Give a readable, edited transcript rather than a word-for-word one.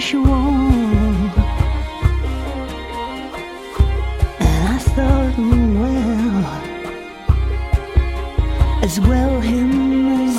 want. And I thought, well, as well him